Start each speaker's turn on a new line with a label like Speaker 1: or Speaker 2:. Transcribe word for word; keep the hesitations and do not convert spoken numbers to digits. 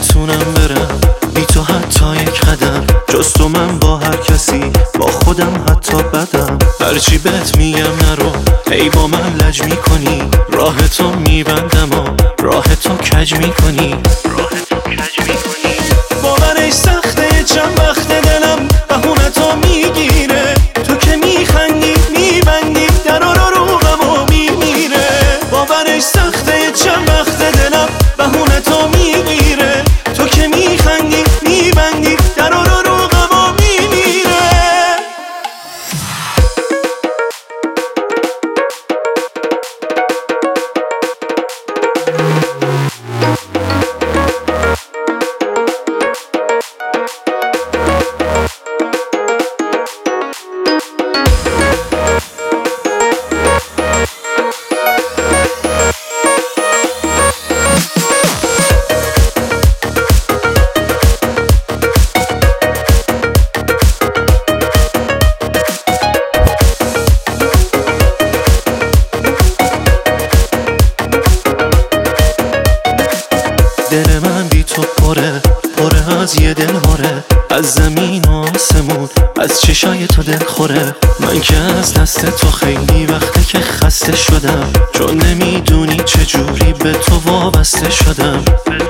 Speaker 1: نمیتونم برم بی تو حتی یک قدم، جز تو من با هر کسی با خودم حتی بدم. هرچی بهت میگم نرو ای با من لج میکنی، راه تو میبندم و راه تو کج میکنی، راه تو کج میکنی. باورش سخته چند وقت دلم بهونه تو میگیره، تو که میخندی میبندی در رو رو غم و میمیره. باورش سخته چند وقت دلم بهونه تو میگیره، تو که میخندی میبندی در رو رو غم و میمیره. دل من بی تو پره پره از یه دل هاره، از زمین و آسمون از چشای تو دل خوره. من که از دست تو خیلی وقته که خسته شدم، چون نمیدونی چجوری به تو وابسته شدم.